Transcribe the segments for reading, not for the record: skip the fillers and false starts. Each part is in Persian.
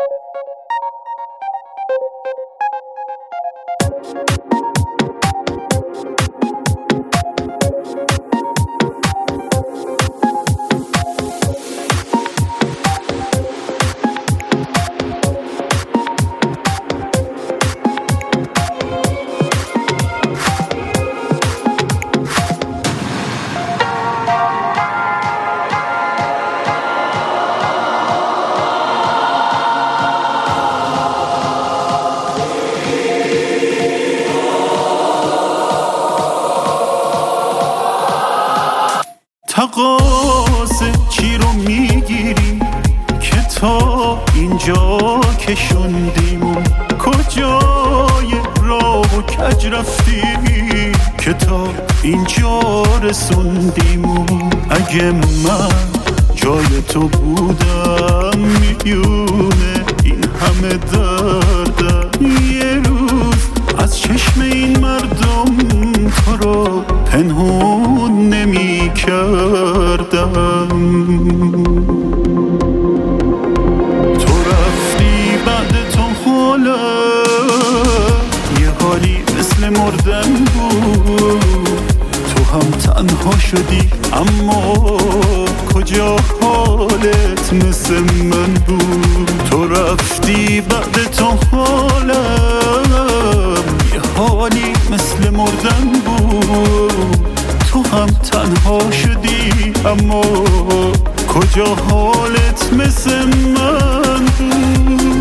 تقاضا چی رو میگیری که تا اینجا کشوندیمون؟ کجای راه و کج رفتی که تا اینجا رسوندیمون؟ اگه من جای تو بودم میدونه این همه دردم یه روز از چشم این مردم تو رو پنهون نمی کردم. تو رفتی بعد تو حالا یه حالی مثل مردن بود. تو هم تنها شدی اما کجا حالت مثل من بود؟ تو رفتی بعد تو حالا یه حالی مثل مردن بود. تو هم تنها شدی اما کجا حالت مثل من بود؟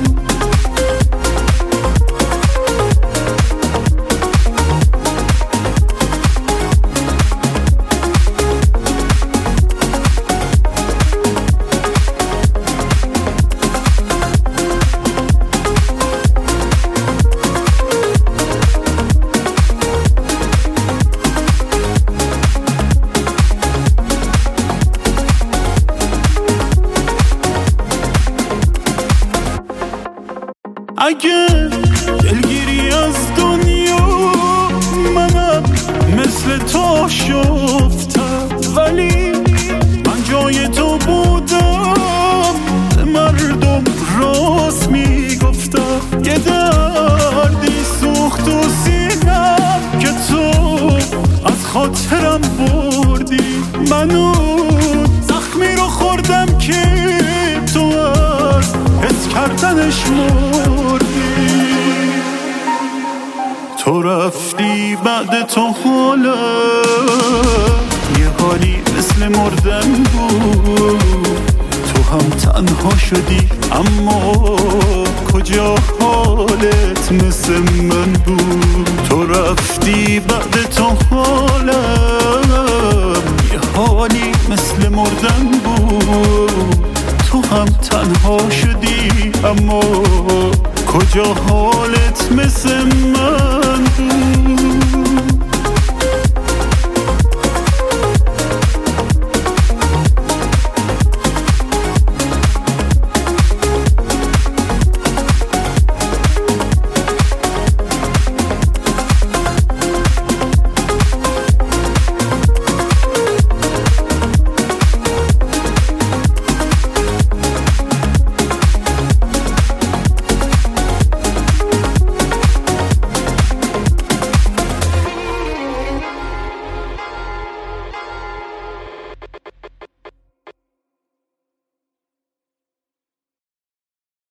اگه دلگیری از دنیا منم مثل تو شفتم، ولی من جای تو بودم به مردم راست میگفتم. یه دردی سوخت و سینم که تو از خاطرم بردی. منو زخمی رو خوردم که تو از حس کردنش مردی. تو رفتی بعد تو حالا یه حالی مثل مردن بود. تو هم تنها شدی اما کجا حالت مثل من بود؟ تو رفتی بعد تو حالا یه حالی مثل مردن بود. تو هم تنها شدی اما کجا حالت مثل من بود؟